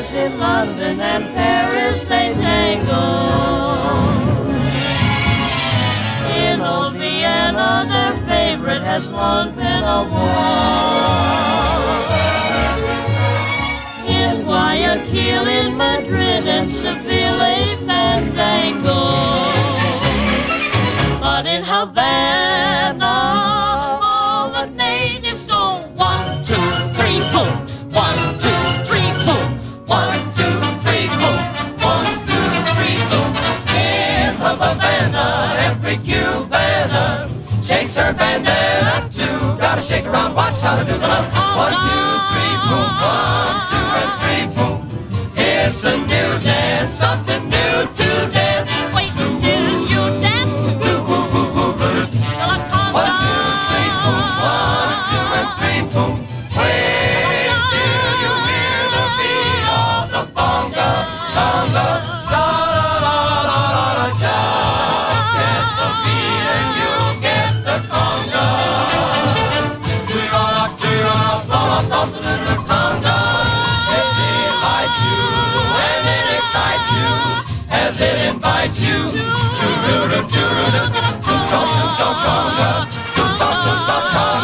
as in London and Paris they tango. In old Vienna their favorite has long been a waltz. In Guayaquil, in Madrid and Seville a fandango. But in Havana all the natives go 1, 2, 3, boom. 1, 2, 3, boom. 1, 2, 3, boom. 1, 2, 3, boom. In Havana, every Cubana shakes her bandana too. Gotta shake around, watch how to do the love. 1, 2, 3, boom. 1, 2, and 3, boom. It's a new dance, something new to dance. Wait till you dance to boo boo boo boo boo. 1, 2, 3, boom. 1, 2, and 3, boom. Wait till you hear the beat of the bonga, bonga, da da da da da da. Just get the beat and you'll get the conga. Do da da da da da da conga. It delights you and it excites you as it invites you to do do do do do do conga, do conga.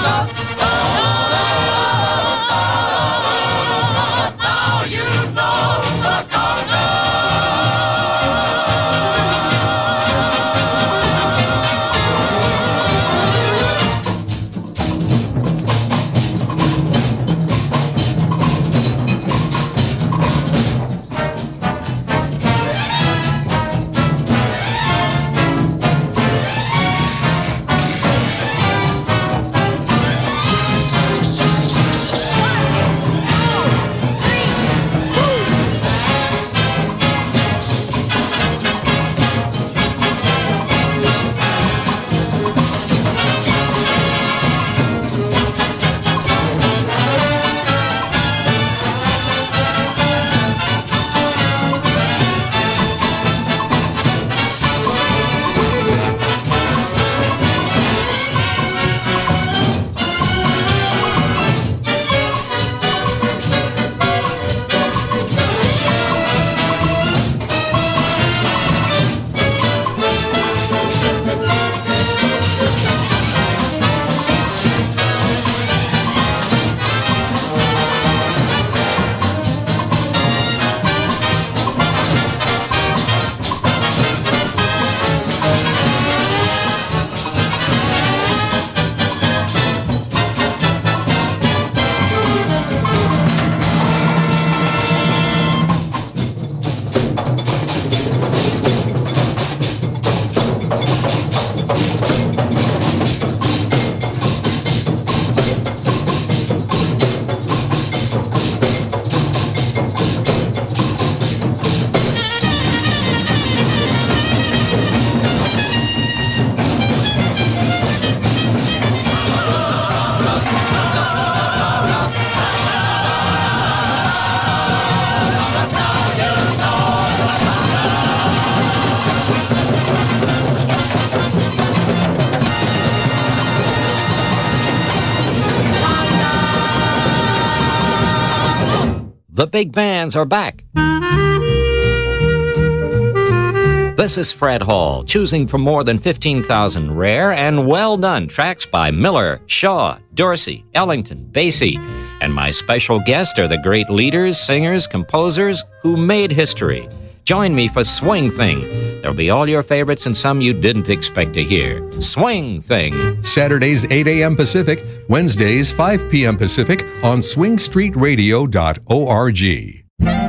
Now you know the conga. The big bands are back. This is Fred Hall, choosing from more than 15,000 rare and well-done tracks by Miller, Shaw, Dorsey, Ellington, Basie, and my special guests are the great leaders, singers, composers who made history. Join me for Swing Thing. There'll be all your favorites and some you didn't expect to hear. Swing Thing. Saturdays 8 a.m. Pacific, Wednesdays 5 p.m. Pacific on swingstreetradio.org.